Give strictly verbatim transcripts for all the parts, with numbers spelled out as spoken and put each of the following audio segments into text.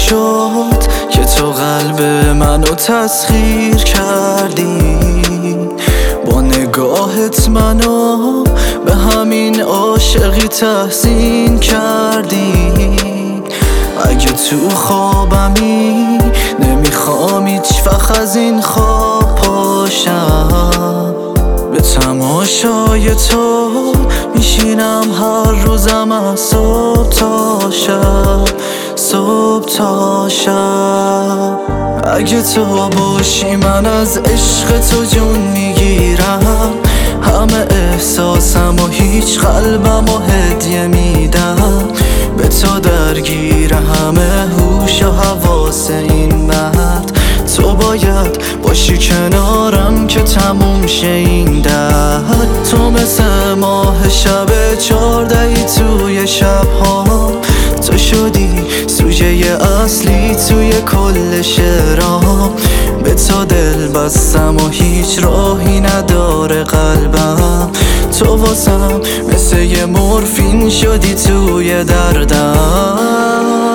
شد که تو قلب منو تسخیر کردی، با نگاهت منو به همین عاشقی تحسین کردی. اگه تو خوابمی نمیخوام هیچ وقت از این خواب پاشم، به تماشای تو میشینم هر روزم از صبح تا شب، صبح تا شب. اگه تو باشی من از عشق تو جون میگیرم، همه احساسم و هیچ قلبم و هدیه میدم، به تو درگیر همه هوش و حواس این مرد. تو باید باشی کنارم که تموم شه این درد. تو مثل ماه شب چهاردهی توی شبها، تو شدی سوژه اصلی توی کل شعرام. به تو دل بستم و هیچ راهی نداره قلبم، تو واسم مثل یه مورفین شدی توی دردم.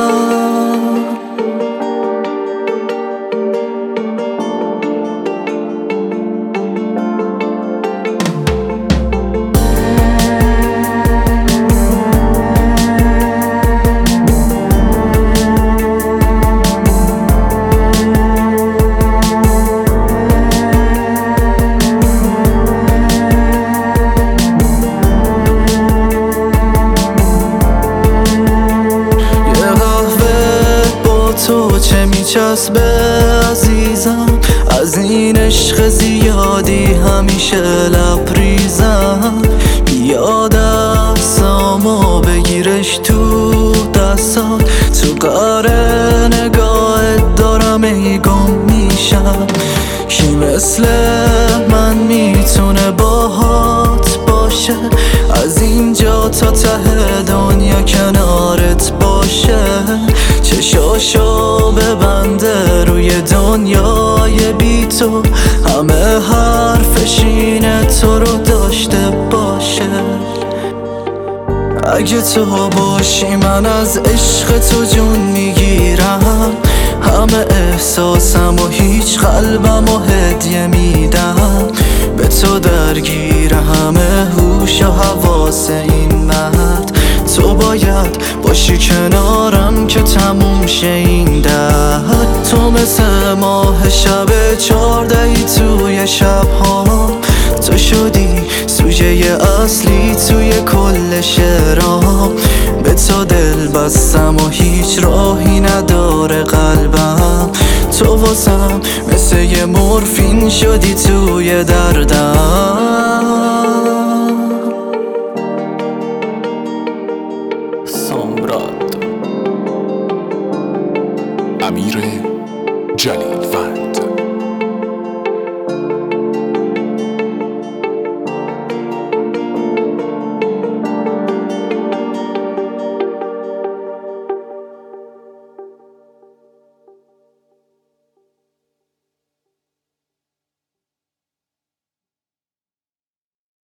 تو چه میچسبه عزیزم، از این عشق زیادی همیشه لبریزم. بیا دستامو بگیرش تو دستات، تو قره نگاهت دارم ای گم میشم. کی مثل من میتونه باهات باشه، از اینجا تا ته دنیا کنارت باشه. چشاشو ببنده روی دنیای بی تو، همه حرفش اینه تو رو داشته باشه. اگه تو باشی من از عشق تو جون میگیرم، همه احساسم و هیچ قلبم و هدیه میدم، به تو درگیر همه هوش و حواس این مرد. تو باید باشی کنارم که تموم شه این درد. تو مثل ماه شب چهاردهی توی شبها، تو شدی سوژه اصلی توی کل شعرام. به تو دل بستم و هیچ راهی نداره قلبم، تو واسم مثل یه مورفین شدی توی دردم.